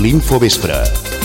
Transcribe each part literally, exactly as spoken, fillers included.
l'Infovespre.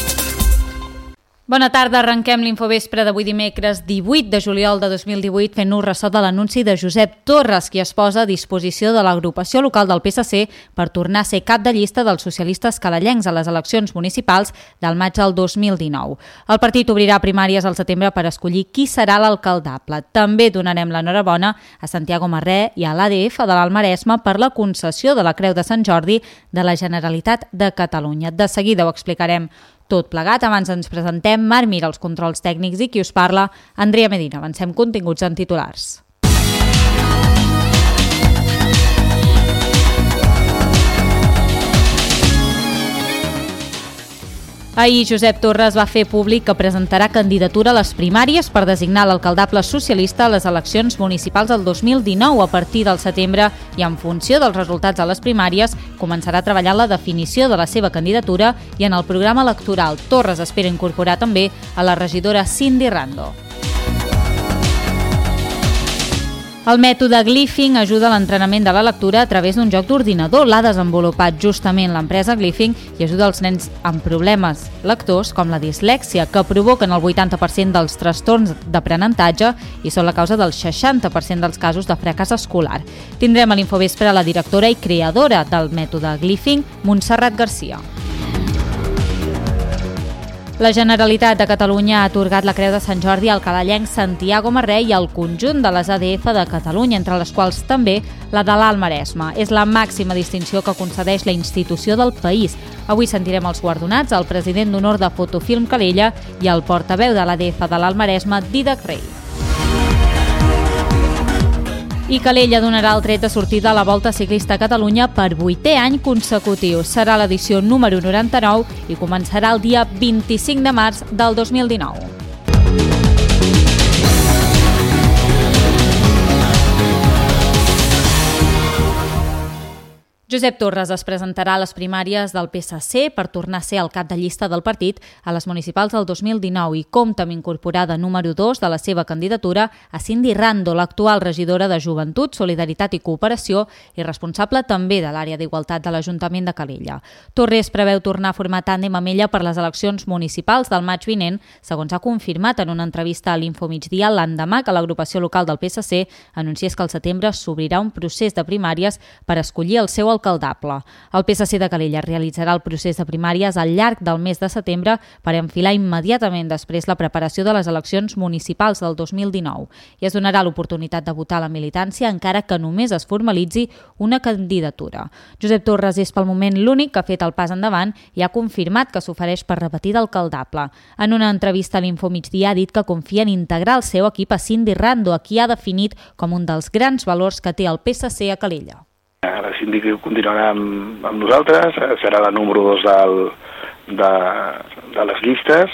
Bona tarda, arrenquem l'Infovespre d'avui dimecres divuit de juliol de dos mil divuit fent-nos ressò de l'anunci de Josep Torres, qui es posa a disposició de l'agrupació local del P S C per tornar a ser cap de llista dels socialistes calallencs a les eleccions municipals del maig del dos mil dinou. El partit obrirà primàries al setembre per escollir qui serà l'alcaldable. També donarem l'enhorabona a Santiago Marré i a l'A D F de l'Alt Maresme per la concessió de la Creu de Sant Jordi de la Generalitat de Catalunya. De seguida ho explicarem tot plegat. Abans ens presentem, Marc Mira els controls tècnics i qui us parla, Andrea Medina. Avancem continguts en titulars. Ahir Josep Torres va fer públic que presentarà candidatura a les primàries per designar l'alcaldable socialista a les eleccions municipals del dos mil dinou a partir del setembre i en funció dels resultats de les primàries començarà a treballar la definició de la seva candidatura i en el programa electoral. Torres espera incorporar també a la regidora Cindy Rando. El mètode Glyphing ajuda a l'entrenament de la lectura a través d'un joc d'ordinador. L'ha desenvolupat justament l'empresa Glyphing i ajuda els nens amb problemes lectors com la dislèxia, que provoquen el vuitanta per cent dels trastorns d'aprenentatge i són la causa del seixanta per cent dels casos de fracàs escolar. Tindrem a l'Infovespre la directora i creadora del mètode Glyphing, Montserrat Garcia. La Generalitat de Catalunya ha atorgat la Creu de Sant Jordi al calallenc Santiago Marré i al conjunt de les A D F de Catalunya, entre les quals també la de l'Alt Maresme. És la màxima distinció que concedeix la institució del país. Avui sentirem els guardonats, el president d'honor de Fotofilm Calella i el portaveu de l'A D F de l'Alt Maresme, Dídac Rey. I Calella donarà el tret de sortida a la Volta Ciclista a Catalunya per vuitè any consecutiu. Serà l'edició número noranta-nou i començarà el dia vint-i-cinc de març del dos mil dinou. Josep Torres es presentarà a les primàries del P S C per tornar a ser el cap de llista del partit a les municipals del dos mil dinou i compta amb incorporar de número dos de la seva candidatura a Cindy Rando, l'actual regidora de Joventut, Solidaritat i Cooperació i responsable també de l'àrea d'Igualtat de l'Ajuntament de Calella. Torres preveu tornar a formar tàndem amb ella per les eleccions municipals del maig vinent, segons ha confirmat en una entrevista a l'Infomigdia l'endemà que l'agrupació local del P S C anunciés que al setembre s'obrirà un procés de primàries per escollir el seu alcaldable. El P S C de Calella realitzarà el procés de primàries al llarg del mes de setembre per enfilar immediatament després la preparació de les eleccions municipals del dos mil dinou i es donarà l'oportunitat de votar a la militància encara que només es formalitzi una candidatura. Josep Torres és pel moment l'únic que ha fet el pas endavant i ha confirmat que s'ofereix per repetir d'alcaldable. En una entrevista a l'Infomigdia ha dit que confia en integrar el seu equip a Cindy Rando, a qui ha definit com un dels grans valors que té el P S C a Calella. La Cindy continuarà amb, amb nosaltres, serà la número dos del, de, de les llistes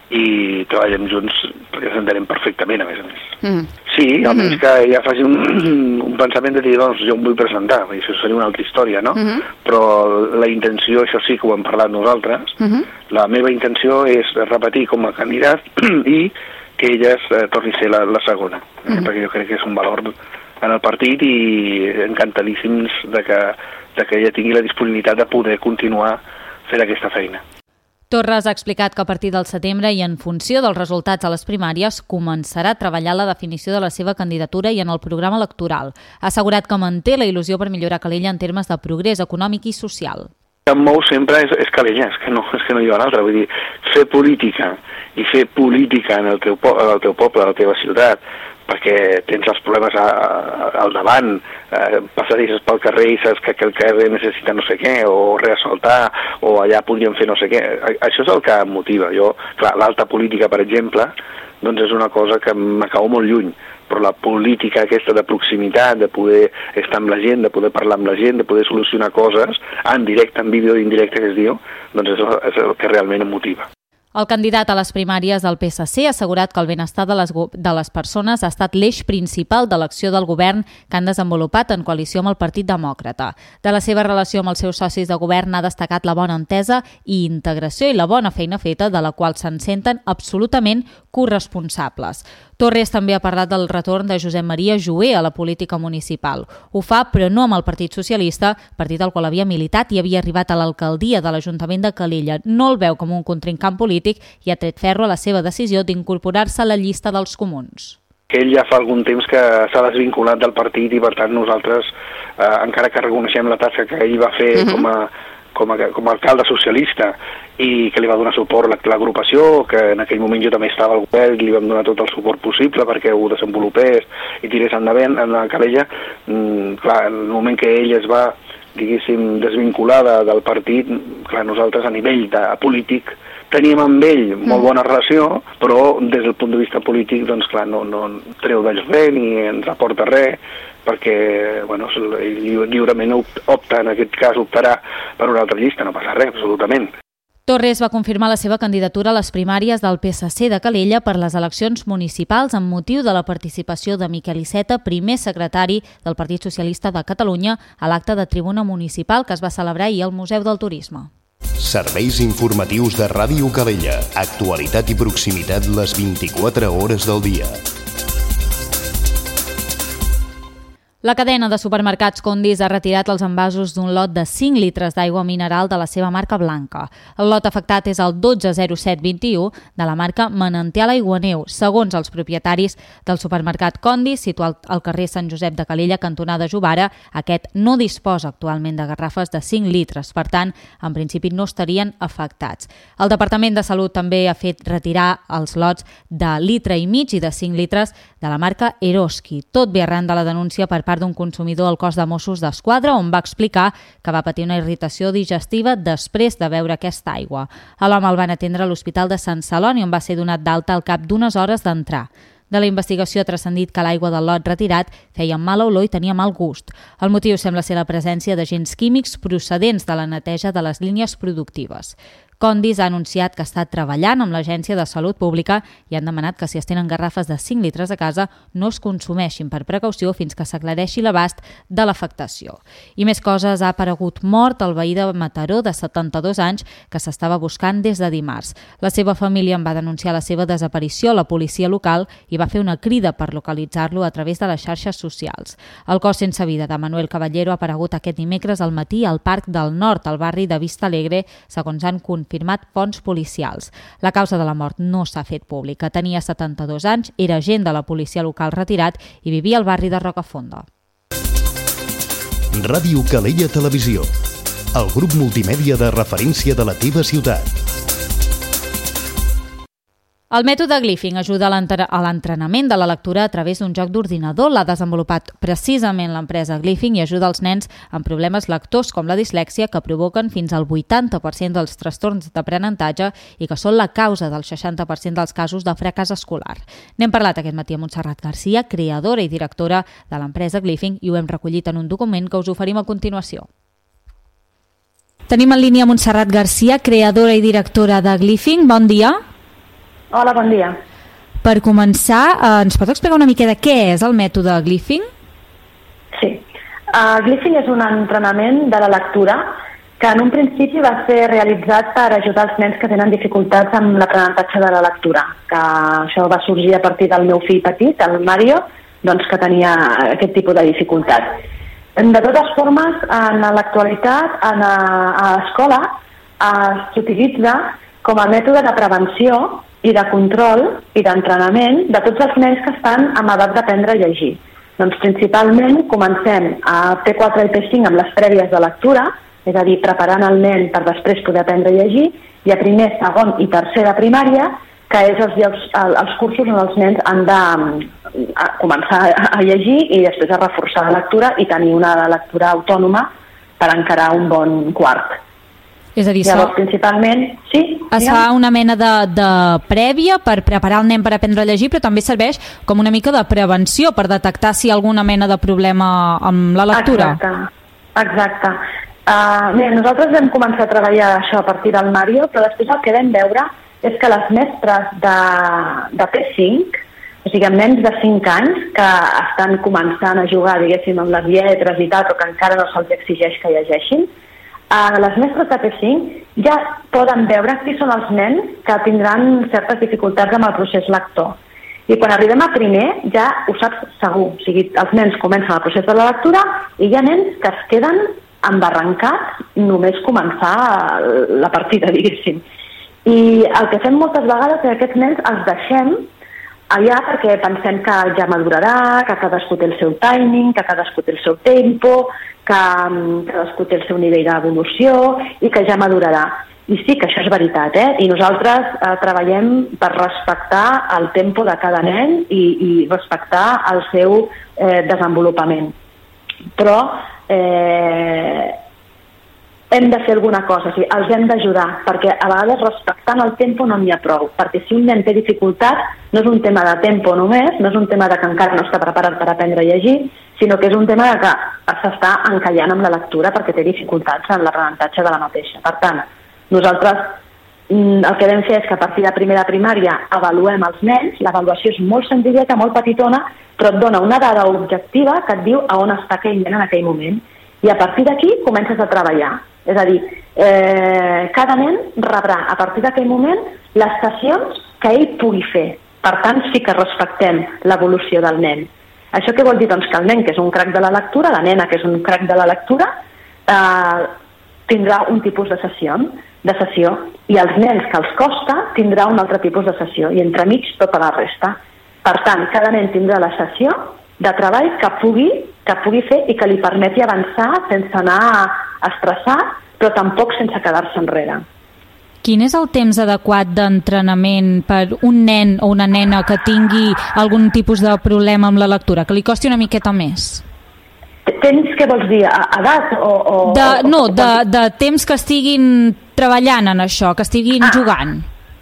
i treballem junts perquè ens entenem perfectament, a més a més. Mm. Sí, almenys mm. que ja faci un, un pensament de dir, doncs, jo em vull presentar, i això seria una altra història, no? Mm-hmm. Però la intenció, això sí que ho hem parlat nosaltres, mm-hmm. la meva intenció és repetir com a candidat i que ella eh, torni a ser la, la segona, mm-hmm. eh, perquè jo crec que és un valor en el partit i encantadíssims de que, de que ella tingui la disponibilitat de poder continuar fent aquesta feina. Torres ha explicat que a partir del setembre i en funció dels resultats a les primàries començarà a treballar la definició de la seva candidatura i en el programa electoral. Ha assegurat que manté la il·lusió per millorar Calella en termes de progrés econòmic i social. El que em mou sempre és, és Calella, és que, no, és que no hi ha l'altre. Vull dir, fer política i fer política en el teu, el teu poble, a la teva ciutat, perquè tens els problemes a, a, al davant, eh, passadisses pel carrer i saps que aquell carrer necessita no sé què, o reasfaltar, o allà podríem fer no sé què. Això és el que em motiva. Jo, clar, l'alta política, per exemple, doncs és una cosa que m'acabo molt lluny, però la política aquesta de proximitat, de poder estar amb la gent, de poder parlar amb la gent, de poder solucionar coses, en directe, en vídeo indirecte, que es diu, doncs és el, és el que realment em motiva. El candidat a les primàries del P S C ha assegurat que el benestar de les, de les persones ha estat l'eix principal de l'acció del govern que han desenvolupat en coalició amb el Partit Demòcrata. De la seva relació amb els seus socis de govern ha destacat la bona entesa i integració i la bona feina feta de la qual se'n senten absolutament corresponsables. Torres també ha parlat del retorn de Josep Maria Jover a la política municipal. Ho fa, però no amb el Partit Socialista, partit al qual havia militat i havia arribat a l'alcaldia de l'Ajuntament de Calella. No el veu com un contrincant polític i ha tret ferro a la seva decisió d'incorporar-se a la llista dels comuns. Que ell ja fa algun temps que s'ha desvinculat del partit i, per tant, nosaltres, eh, encara que reconeixem la tasca que ell va fer uh-huh. com a Com a, com a alcalde socialista i que li va donar suport a l'agrupació, que en aquell moment jo també estava al govern i li vam donar tot el suport possible perquè ho desenvolupés i tirés endavant en la Calella. Mm, clar, en el moment que ell es va, diguéssim, desvincular de, del partit, clar, nosaltres a nivell de polític teníem amb ell molt bona relació, però des del punt de vista polític, doncs clar, no, no treu d'ells res ni ens aporta res, perquè bueno, ell lliurement opta, en aquest cas optarà per una altra llista, no passa res, absolutament. Torres va confirmar la seva candidatura a les primàries del P S C de Calella per les eleccions municipals amb motiu de la participació de Miquel Iceta, primer secretari del Partit Socialista de Catalunya, a l'acte de tribuna municipal que es va celebrar ahir al Museu del Turisme. Serveis informatius de Ràdio Calella. Actualitat i proximitat les vint-i-quatre hores del dia. La cadena de supermercats Condis ha retirat els envasos d'un lot de cinc litres d'aigua mineral de la seva marca blanca. El lot afectat és el dotze zero set vint u de la marca Manantial Aiguaneu, segons els propietaris del supermercat Condis, situat al carrer Sant Josep de Calella, cantonada Jovara. Aquest no disposa actualment de garrafes de cinc litres, per tant, en principi no estarien afectats. El Departament de Salut també ha fet retirar els lots de litre i mig i de cinc litres de la marca Eroski. Tot ve arran de la denúncia per part d'un consumidor al cos de Mossos d'Esquadra, on va explicar que va patir una irritació digestiva després de beure aquesta aigua. A l'home el van atendre a l'Hospital de Sant Celoni, on va ser donat d'alta al cap d'unes hores d'entrar. De la investigació ha transcendit que l'aigua del lot retirat feia mala olor i tenia mal gust. El motiu sembla ser la presència d'agents químics procedents de la neteja de les línies productives. Condis ha anunciat que està treballant amb l'Agència de Salut Pública i han demanat que si es tenen garrafes de cinc litres a casa no es consumeixin per precaució fins que s'aclareixi l'abast de l'afectació. I més coses, ha aparegut mort el veí de Mataró de setanta-dos anys que s'estava buscant des de dimarts. La seva família en va denunciar la seva desaparició a la policia local i va fer una crida per localitzar-lo a través de les xarxes socials. El cos sense vida de Manuel Caballero ha aparegut aquest dimecres al matí al Parc del Nord, al barri de Vista Alegre, segons han confirmat fonts policials. La causa de la mort no s'ha fet pública. Tenia setanta-dos anys, era agent de la policia local retirat i vivia al barri de Rocafonda. Ràdio Calella Televisió, el grup multimèdia de referència de la teva ciutat. El mètode Glyphing ajuda a l'entrenament de la lectura a través d'un joc d'ordinador. L'ha desenvolupat precisament l'empresa Glyphing i ajuda els nens amb problemes lectors com la dislèxia, que provoquen fins al vuitanta per cent dels trastorns d'aprenentatge i que són la causa del seixanta per cent dels casos de fracàs escolar. N'hem parlat aquest matí amb Montserrat Garcia, creadora i directora de l'empresa Glyphing, i ho hem recollit en un document que us oferim a continuació. Tenim en línia Montserrat Garcia, creadora i directora de Glyphing. Bon dia. Hola, bon dia. Per començar, eh, ens pot explicar una mica de què és el mètode Glyphing? Sí. Uh, Glyphing és un entrenament de la lectura que en un principi va ser realitzat per ajudar els nens que tenen dificultats amb l'aprenentatge de la lectura, que això va sorgir a partir del meu fill petit, el Mario, doncs, que tenia aquest tipus de dificultat. De totes formes, en l'actualitat, en, a l'escola, uh, s'utilitza com a mètode de prevenció i de control i d'entrenament de tots els nens que estan en edat d'aprendre a llegir. Doncs principalment comencem a P quatre i P cinc amb les prèvies de lectura, és a dir, preparant el nen per després poder aprendre a llegir, i a primer, segon i tercer de primària, que és els, llocs, els cursos on els nens han de a començar a llegir i després a reforçar la lectura i tenir una lectura autònoma per encarar un bon quart. És a dir, Llavors, principalment, sí, es fa una mena de, de prèvia per preparar el nen per aprendre a llegir, però també serveix com una mica de prevenció per detectar si hi ha alguna mena de problema amb la lectura. Exacte, exacte. Uh, bé, nosaltres vam començar a treballar això a partir del Mario, però després el que vam veure és que les mestres de, de P cinc, o sigui, amb nens de cinc anys que estan començant a jugar, diguéssim, amb les lletres i tal, però que encara no se'ls exigeix que llegeixin, a les mestres de P cinc ja poden veure qui són els nens que tindran certes dificultats amb el procés lector. I quan arribem a primer ja ho saps segur. O sigui, els nens comencen el procés de la lectura i hi ha nens que es queden embarrancats només començar la partida, diguéssim. I el que fem moltes vegades és que aquests nens els deixem allà perquè pensem que ja madurarà, que cadascú té el seu timing, que cadascú té el seu tempo, que cadascú té el seu nivell d'evolució i que ja madurarà. I sí que això és veritat, eh? I nosaltres eh, treballem per respectar el tempo de cada nen i, i respectar el seu eh, desenvolupament. Però eh, hem de fer alguna cosa, o sigui, els hem d'ajudar, perquè a vegades respectant el tempo no n'hi ha prou, perquè si un nen té dificultat no és un tema de tempo només, no és un tema de que encara no està preparat per aprendre a llegir, sinó que és un tema de que s'està encallant amb la lectura perquè té dificultats en l'aprenentatge de la mateixa. Per tant, nosaltres el que vam fer és que a partir de primera primària avaluem els nens, l'avaluació és molt senzilleta, molt petitona, però et dona una dada objectiva que et diu a on està aquell nen en aquell moment. I a partir d'aquí comences a treballar. És a dir, eh, cada nen rebrà a partir d'aquell moment les sessions que ell pugui fer. Per tant, sí que respectem l'evolució del nen. Això què vol dir? Doncs que el nen que és un crac de la lectura, la nena que és un crac de la lectura, eh, tindrà un tipus de sessió, de sessió, i els nens que els costa tindrà un altre tipus de sessió, i entremig tota la resta. Per tant, cada nen tindrà la sessió de treball que pugui, que pugui fer i que li permeti avançar sense anar estressat, però tampoc sense quedar-se enrere. Quin és el temps adequat d'entrenament per un nen o una nena que tingui algun tipus de problema amb la lectura, que li costi una miqueta més? Temps, què vols dir? Edat? O, o, de, o, no, o, de, de temps que estiguin treballant en això, que estiguin ah. jugant.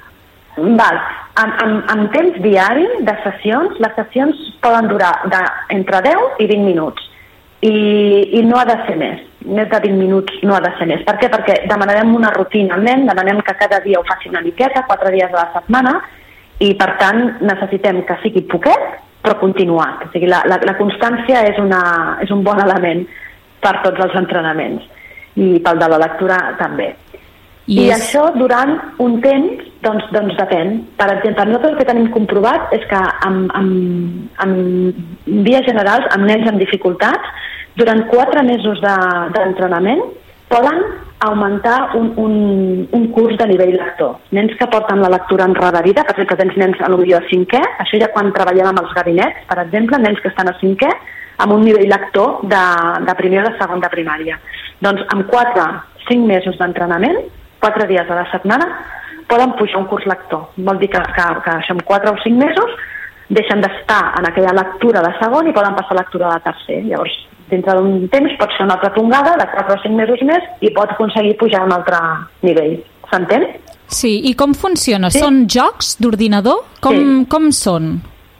Val. En, en, en temps diari de sessions, les sessions poden durar de, entre deu i vint minuts. I, i no ha de ser més. Més de vint minuts no ha de ser més. Per què? Perquè demanarem una rutina al nen, demanem que cada dia ho faci una miqueta, quatre dies a la setmana, i per tant necessitem que sigui poquet, però continuat. O sigui, la, la, la constància és, una, és un bon element per tots els entrenaments. I pel de la lectura també. I, I és... això durant un temps, doncs, doncs depèn. Per exemple, nosaltres el que tenim comprovat és que en, en, en vies generals, amb nens amb dificultats, durant quatre mesos d'entrenament de, poden augmentar un, un, un curs de nivell lector. Nens que porten la lectura enrarida, per exemple, tens nens potser a cinquè, això ja quan treballem amb els gabinets, per exemple, nens que estan a cinquè, amb un nivell lector de, de primer o de segon de primària. Doncs amb quatre, cinc mesos d'entrenament, quatre dies a la setmana, poden pujar un curs lector. Vol dir que, que, que això en quatre o cinc mesos deixen d'estar en aquella lectura de segon i poden passar a lectura de tercer. Llavors, dintre d'un temps pot ser una altra tongada de quatre o cinc mesos més i pot aconseguir pujar a un altre nivell. S'entén? Sí, i com funciona? Sí? Són jocs d'ordinador? Com, sí. com són?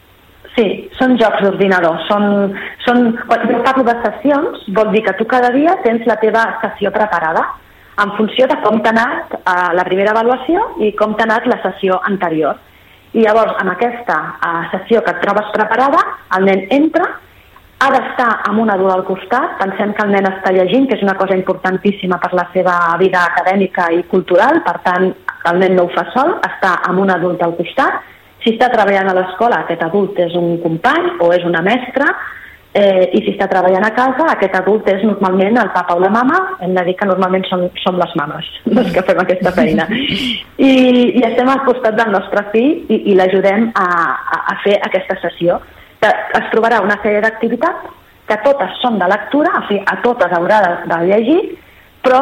Sí, són jocs d'ordinador. Són, són, quan jo parlo de sessions, vol dir que tu cada dia tens la teva sessió preparada en funció de com t'ha anat eh, la primera avaluació i com t'ha anat la sessió anterior. I llavors, en aquesta uh, sessió que et trobes preparada, el nen entra, ha d'estar amb un adult al costat, pensem que el nen està llegint, que és una cosa importantíssima per la seva vida acadèmica i cultural, per tant, el nen no ho fa sol, està amb un adult al costat. Si està treballant a l'escola, aquest adult és un company o és una mestra, eh, i si està treballant a casa, aquest adult és normalment el papa o la mama, hem de dir que normalment som, som les mames les que fem aquesta feina. I, i estem al costat del nostre fill i, i l'ajudem a, a, a fer aquesta sessió. Que es trobarà una sèrie d'activitats que totes són de lectura, o sigui, a totes haurà de, de llegir, però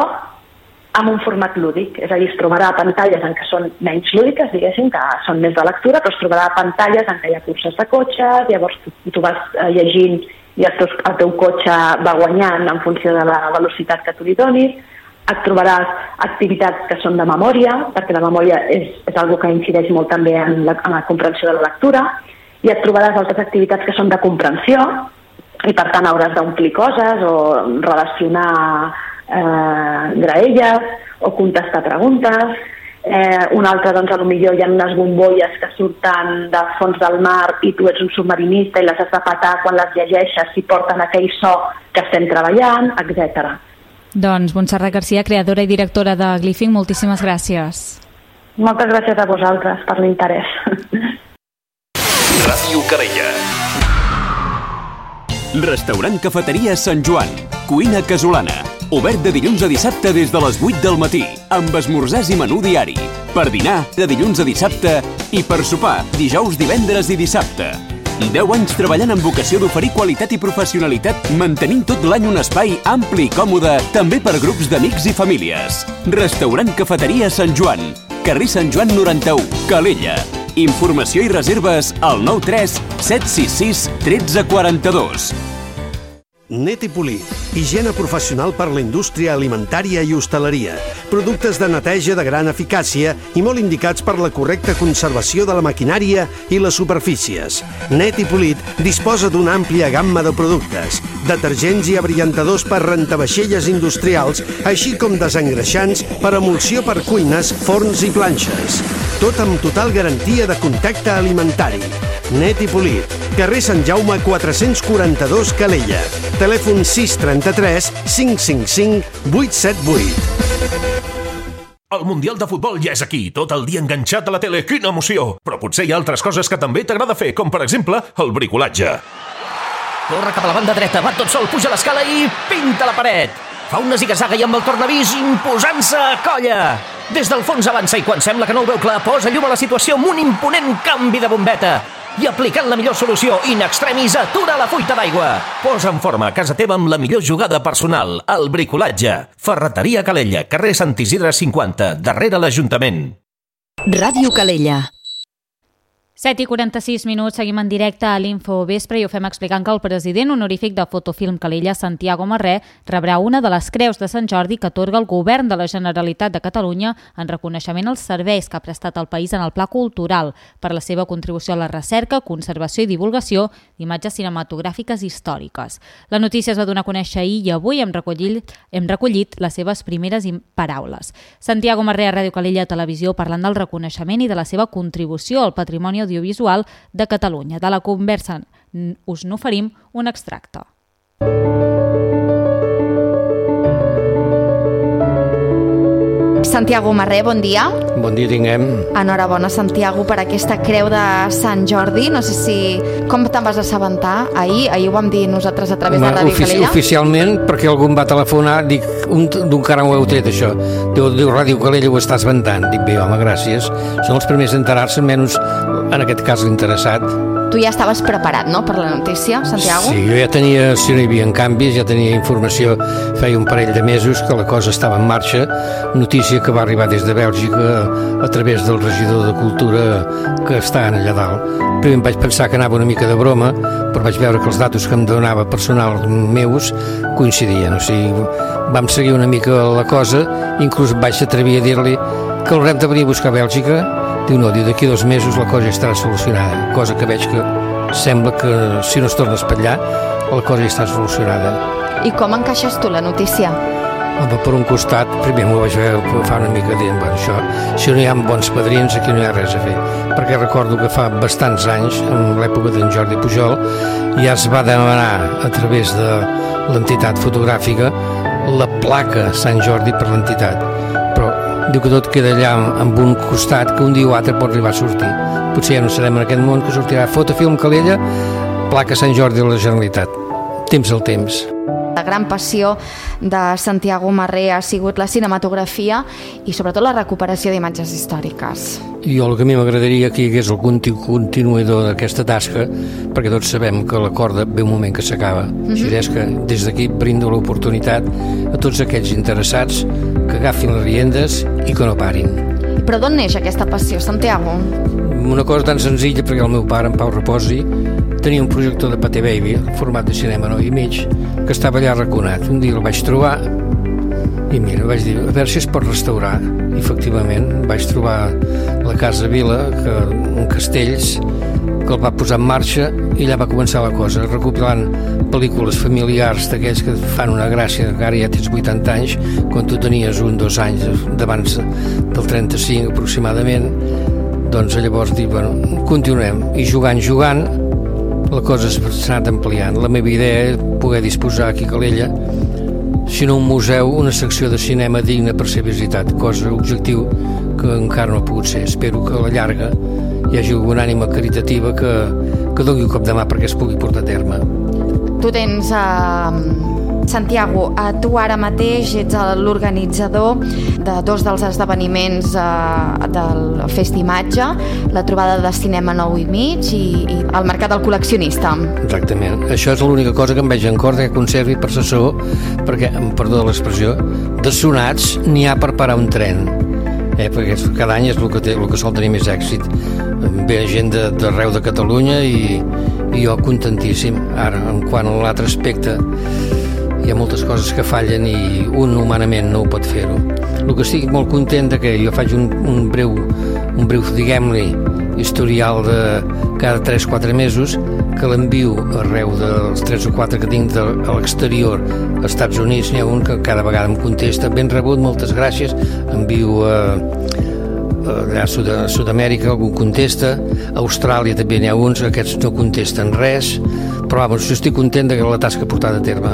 amb un format lúdic, és a dir, es trobarà pantalles en què són menys lúdiques, diguéssim, que són més de lectura, però es trobarà pantalles en què hi ha curses de cotxes, llavors tu, tu vas llegint i el teu, el teu cotxe va guanyant en funció de la velocitat que tu li donis, et trobaràs activitats que són de memòria, perquè la memòria és, és una cosa que incideix molt també en la, en la comprensió de la lectura, i et trobaràs altres activitats que són de comprensió, i per tant hauràs d'omplir coses o relacionar eh, graelles o contestar preguntes. Eh, un altre, doncs, a lo millor hi ha unes bombolles que surten del fons del mar i tu ets un submarinista i les has de petar quan les llegeixes i porten aquell so que estem treballant, etcètera. Doncs Montserrat Garcia, creadora i directora de Gliffing, moltíssimes gràcies. Moltes gràcies a vosaltres per l'interès. Ràdio Calella. Restaurant Cafeteria Sant Joan. Cuina casolana. Obert de dilluns a dissabte des de les vuit del matí, amb esmorzars i menú diari. Per dinar, de dilluns a dissabte, i per sopar, dijous, divendres i dissabte. deu anys treballant amb vocació d'oferir qualitat i professionalitat, mantenint tot l'any un espai ampli i còmode, també per grups d'amics i famílies. Restaurant Cafeteria Sant Joan. Carrer Sant Joan noranta-u, Calella. Informació i reserves al nou tres set sis sis un tres quatre dos. Netipolit, higiene professional per la indústria alimentària i hostaleria. Productes de neteja de gran eficàcia i molt indicats per la correcta conservació de la maquinària i les superfícies. Netipolit disposa d'una àmplia gamma de productes, detergents i abriantadors per rentavaixelles industrials, així com desengreixants per emulsió per cuines, forns i planxes. Tot amb total garantia de contacte alimentari. Netipolit, carrer Sant Jaume quatre-cents quaranta-dos, Calella. Telèfon sis trenta-tres cinc cinc cinc vuit set vuit. El Mundial de Futbol ja és aquí, tot el dia enganxat a la tele. Quina emoció! Però potser hi ha altres coses que també t'agrada fer, com per exemple el bricolatge. Corre cap a la banda dreta, va tot sol, puja l'escala i pinta la paret. Fa una ziga-zaga i amb el tornavís imposant-se a colla. Des del fons avança i quan sembla que no ho veu clar, posa llum a la situació amb un imponent canvi de bombeta. I aplicant la millor solució, in extremis, atura la fuita d'aigua. Posa en forma a casa teva amb la millor jugada personal, el bricolatge. Ferreteria Calella, carrer Sant Isidre cinquanta, darrere l'Ajuntament. Ràdio Calella. set i quaranta-sis minuts, seguim en directe a l'Info Vespre i ho fem explicant que el president honorífic de Fotofilm Calella, Santiago Marré, rebrà una de les creus de Sant Jordi que atorga el govern de la Generalitat de Catalunya en reconeixement als serveis que ha prestat al país en el pla cultural per la seva contribució a la recerca, conservació i divulgació d'imatges cinematogràfiques històriques. La notícia es va donar a conèixer ahir i avui hem recollit, hem recollit les seves primeres paraules. Santiago Marré a Ràdio Calella Televisió parlant del reconeixement i de la seva contribució al patrimoni audiovisual de Catalunya. De la conversa us n'oferim un extracte. Santiago Marré, bon dia. Bon dia tinguem. Enhorabona, Santiago, per aquesta creu de Sant Jordi. No sé si... Com te'n vas assabentar ahir? Ahir ho vam dir nosaltres a través de Ràdio Ofici Calella. Oficialment, perquè algú em va telefonar, dic, d'un cara ho heu tret, això. Diu, diu Ràdio Calella ho estàs ventant. Dic, bé, home, gràcies. Són els primers a enterar-se, menys en aquest cas l'interessat. Tu ja estaves preparat, no?, per la notícia, Santiago? Sí, jo ja tenia, si no hi havia canvis, ja tenia informació, feia un parell de mesos que la cosa estava en marxa, notícia que va arribar des de Bèlgica a través del regidor de Cultura que està allà dalt. Primer em vaig pensar que anava una mica de broma, però vaig veure que els datos que em donava personal meus coincidien, o sigui, vam seguir una mica la cosa, inclús vaig atrevir a dir-li que haurem de venir a buscar a Bèlgica. Diu, no, diu, d'aquí dos mesos la cosa ja estarà solucionada, cosa que veig que sembla que si no es torna a espatllar, la cosa ja està solucionada. I com encaixes tu la notícia? Home, per un costat, primer m'ho vaig veure fa una mica dient, bueno, això, si no hi ha bons padrins, aquí no hi ha res a fer. Perquè recordo que fa bastants anys, en l'època d'en Jordi Pujol, ja es va demanar a través de l'entitat fotogràfica la placa Sant Jordi per l'entitat. Però diu que tot queda allà amb un costat que un dia o altre pot arribar a sortir. Potser ja no serem en aquest món, que sortirà Fotofilm Calella, placa Sant Jordi de la Generalitat. Temps al temps. La gran passió de Santiago Marré ha sigut la cinematografia i sobretot la recuperació d'imatges històriques. Jo el que a mi m'agradaria que hi hagués el continuador d'aquesta tasca, perquè tots sabem que la corda ve un moment que s'acaba. Mm-hmm. Així és que des d'aquí brindo l'oportunitat a tots aquells interessats que agafin les riendes i que no parin. Però d'on neix aquesta passió, Santiago? Una cosa tan senzilla, perquè el meu pare, en Pau Reposi, tenia un projector de Pathé Baby, format de cinema nou i mig, que estava allà arraconat. Un dia el vaig trobar i mira, vaig dir, a veure si es pot restaurar. I efectivament vaig trobar la Casa Vila, que, un Castells, que el va posar en marxa i allà va començar la cosa, recopilant pel·lícules familiars d'aquells que fan una gràcia, que ara ja tens vuitanta anys, quan tu tenies un, dos anys d'abans del trenta-cinc aproximadament, doncs llavors dic, bueno, continuem, i jugant, jugant, la cosa s'ha anat ampliant. La meva idea és poder disposar aquí a Calella sinó un museu, una secció de cinema digna per ser visitat, cosa objectiu que encara no ha pogut ser. Espero que a la llarga hi hagi alguna ànima caritativa que, que doni un cop de mà perquè es pugui portar a terme. Tu tens, uh, Santiago, uh, tu ara mateix ets l'organitzador de dos dels esdeveniments uh, del Festimatge, la trobada de cinema nou i mig i, i el mercat del col·leccionista. Exactament. Això és l'única cosa que em veig en cor que conservi per assessor, perquè, perdó de l'expressió, de sonats n'hi ha per parar un tren. Eh, perquè cada any és el que, té, el que sol tenir més èxit. Ve gent d'arreu de, de Catalunya i, i jo contentíssim. Ara, en quant a l'altre aspecte, hi ha moltes coses que fallen i un humanament no ho pot fer-ho. El que estic molt content de que jo faig un, un breu, un breu, diguem-li, historial de cada tres o quatre mesos, que l'envio arreu dels tres o quatre que tinc de, a l'exterior, als Estats Units. N'hi ha un que cada vegada em contesta: ben rebut, moltes gràcies. Envio a, allà a Sud Sud-amèrica, algú contesta. A Austràlia també n'hi ha uns, aquests no contesten res, però vamos, jo estic content de la tasca portada a terme.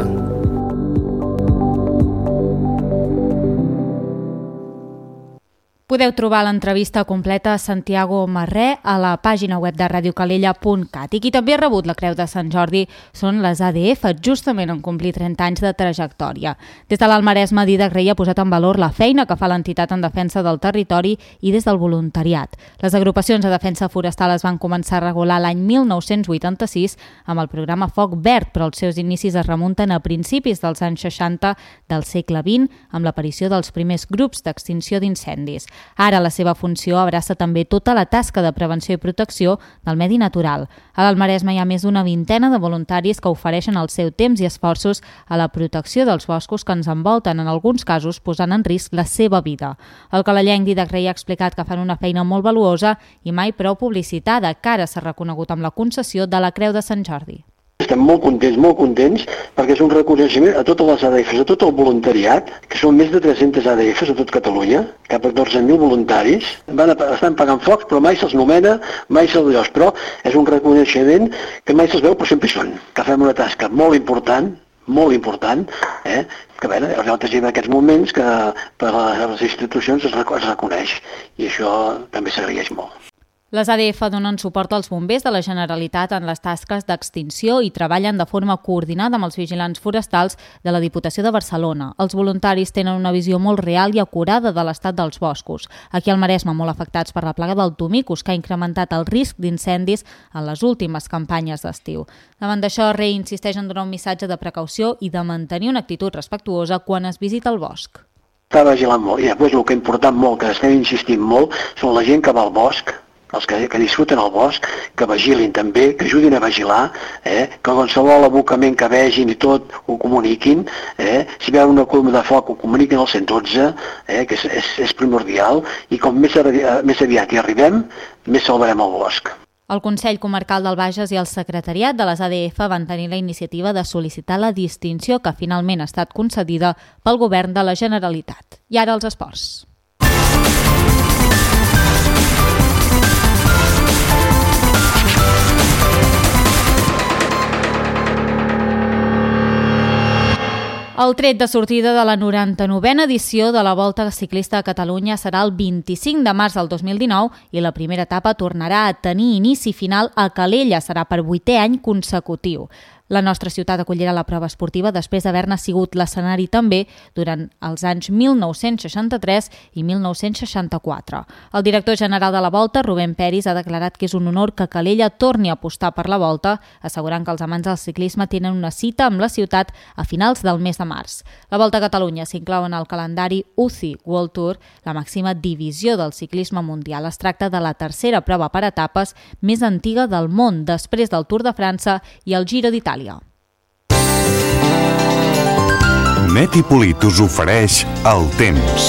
Podeu trobar l'entrevista completa a Santiago Marré a la pàgina web de radio calella punt cat. I qui també ha rebut la Creu de Sant Jordi són les A D F, justament en complir trenta anys de trajectòria. Des de l'Alt Maresme, Dídac Rei ha posat en valor la feina que fa l'entitat en defensa del territori i des del voluntariat. Les agrupacions de defensa forestal es van començar a regular l'any mil nou-cents vuitanta-sis amb el programa Foc Verd, però els seus inicis es remunten a principis dels anys seixanta del segle vint amb l'aparició dels primers grups d'extinció d'incendis. Ara la seva funció abraça també tota la tasca de prevenció i protecció del medi natural. A l'Alt Maresme hi ha més d'una vintena de voluntaris que ofereixen el seu temps i esforços a la protecció dels boscos que ens envolten, en alguns casos posant en risc la seva vida. El calellenc Dídac Rei ha explicat que fan una feina molt valuosa i mai prou publicitada, que ara s'ha reconegut amb la concessió de la Creu de Sant Jordi. Estem molt contents, molt contents, perquè és un reconeixement a totes les A D Fs, a tot el voluntariat, que són més de tres-centes A D Fs a tot Catalunya, cap a catorze mil voluntaris. Van a, estan pagant focs, però mai se'ls nomena, mai se'ls dius, però és un reconeixement que mai se'ls veu, però sempre hi són, que fem una tasca molt important, molt important, eh? que bé, nosaltres en aquests moments que per les institucions es reconeix, i això també s'agraeix molt. Les A D F donen suport als bombers de la Generalitat en les tasques d'extinció i treballen de forma coordinada amb els vigilants forestals de la Diputació de Barcelona. Els voluntaris tenen una visió molt real i acurada de l'estat dels boscos. Aquí al Maresme, molt afectats per la plaga del tomicus, que ha incrementat el risc d'incendis en les últimes campanyes d'estiu. Davant d'això, Rei insisteix en donar un missatge de precaució i de mantenir una actitud respectuosa quan es visita el bosc. Està vigilant molt, i després el que ha importat molt, que estem insistint molt, són la gent que va al bosc, els que, que disfruten el bosc, que vigilin també, que ajudin a vigilar, eh? que qualsevol abocament que vegin i tot ho comuniquin, eh? si veuen una columna de foc ho comuniquin al cent dotze, eh? que és, és, és primordial, i com més, més aviat hi arribem, més salvarem el bosc. El Consell Comarcal del Bages i el Secretariat de les A D F van tenir la iniciativa de sol·licitar la distinció que finalment ha estat concedida pel Govern de la Generalitat. I ara els esports. El tret de sortida de la noranta-novena edició de la Volta Ciclista a Catalunya serà el vint-i-cinc de març del dos mil dinou i la primera etapa tornarà a tenir inici final a Calella. Serà per vuitè any consecutiu. La nostra ciutat acollirà la prova esportiva després d'haver-ne sigut l'escenari també durant els anys mil nou-cents seixanta-tres i mil nou-cents seixanta-quatre. El director general de la Volta, Rubén Peris, ha declarat que és un honor que Calella torni a apostar per la Volta, assegurant que els amants del ciclisme tenen una cita amb la ciutat a finals del mes de març. La Volta a Catalunya s'inclou en el calendari U C I World Tour, la màxima divisió del ciclisme mundial. Es tracta de la tercera prova per etapes més antiga del món, després del Tour de França i el Giro d'Itàlia. Netipolit us ofereix el temps.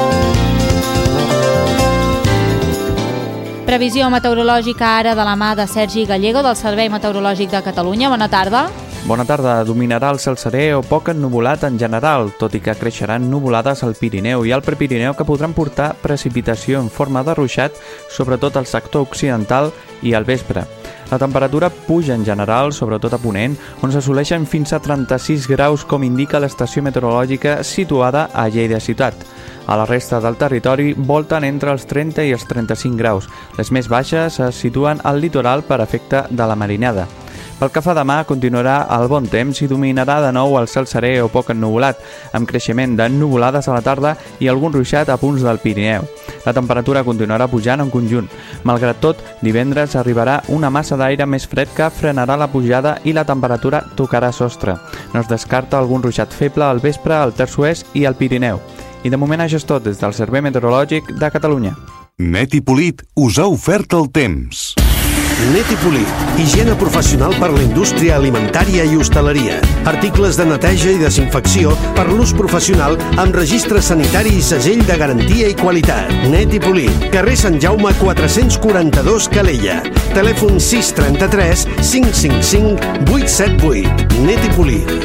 Previsió meteorològica ara de la mà de Sergi Gallego del Servei Meteorològic de Catalunya. Bona tarda. Bona tarda. Dominarà el cel serè o poc ennuvolat en general, tot i que creixeran nuvolades al Pirineu i al Prepirineu que podran portar precipitació en forma de ruixat, sobretot al sector occidental i al vespre. La temperatura puja en general, sobretot a Ponent, on s'assoleixen fins a trenta-sis graus, com indica l'estació meteorològica situada a Lleida ciutat. A la resta del territori volten entre els trenta i els trenta-cinc graus. Les més baixes es situen al litoral per efecte de la marinada. Pel que fa demà, continuarà el bon temps i dominarà de nou el cel serè o poc ennuvolat, amb creixement d'ennuvolades a la tarda i algun ruixat a punts del Pirineu. La temperatura continuarà pujant en conjunt. Malgrat tot, divendres arribarà una massa d'aire més fred que frenarà la pujada i la temperatura tocarà sostre. No es descarta algun ruixat feble al vespre al terç oest i al Pirineu. I de moment això és tot des del Servei Meteorològic de Catalunya. Net i Polit us ha ofert el temps. Net i Polit, higiene professional per la indústria alimentària i hostaleria. Articles de neteja i desinfecció per l'ús professional amb registre sanitari i segell de garantia i qualitat. Net i Polit, carrer Sant Jaume quatre-cents quaranta-dos, Calella. Telèfon sis trenta-tres cinc cinc cinc vuit set vuit. Net i Polit.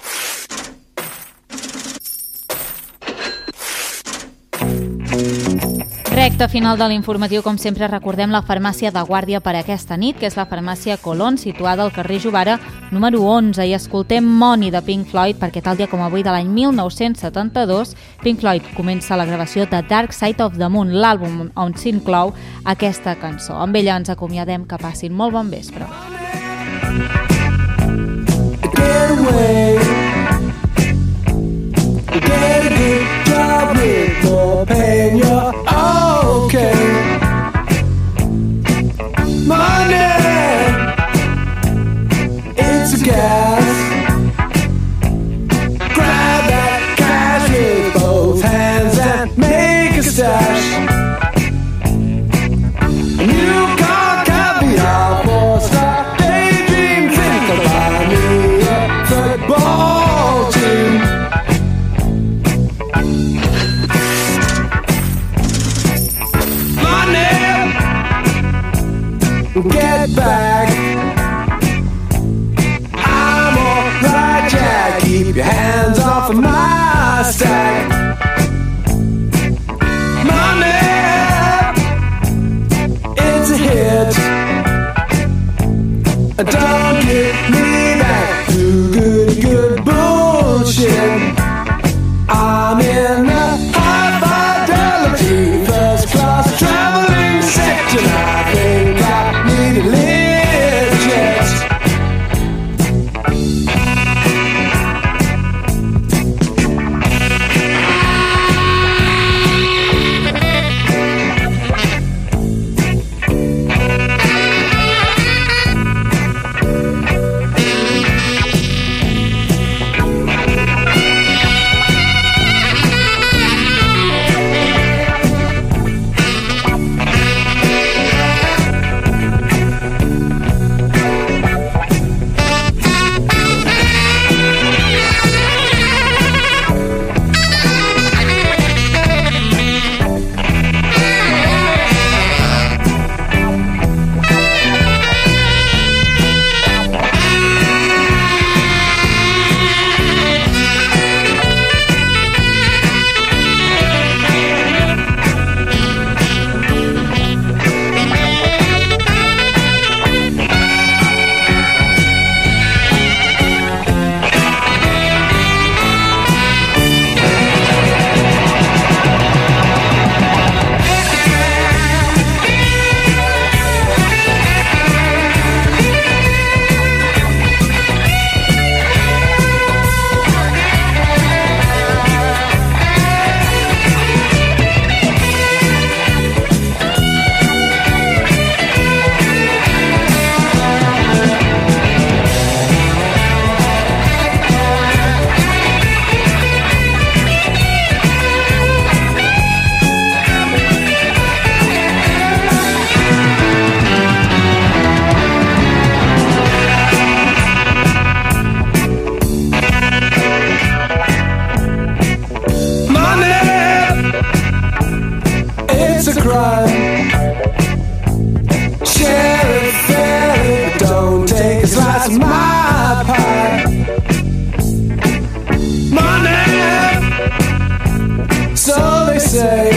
Recte final de l'informatiu, com sempre, recordem la farmàcia de guàrdia per aquesta nit, que és la farmàcia Colón, situada al carrer Jovara, número onze, i escoltem Money de Pink Floyd, perquè tal dia com avui de l'any mil nou-cents setanta-dos, Pink Floyd comença la gravació de Dark Side of the Moon, l'àlbum on s'inclou aquesta cançó. Amb ella ens acomiadem, que passin molt bon vespre. Get away. Get a good job with more pain, you're okay. Money, it's a gas. Grab that cash with both hands and make a stash. A new car can't be our force. Daydream, think about me, a football team. Get back. I'm alright, Jack. Keep your hands off of my stack. Money, it's a hit. Don't get me back to good, good bullshit. I'm in the high fidelity first class traveling section. I think I need a lift jet. Money, so they say.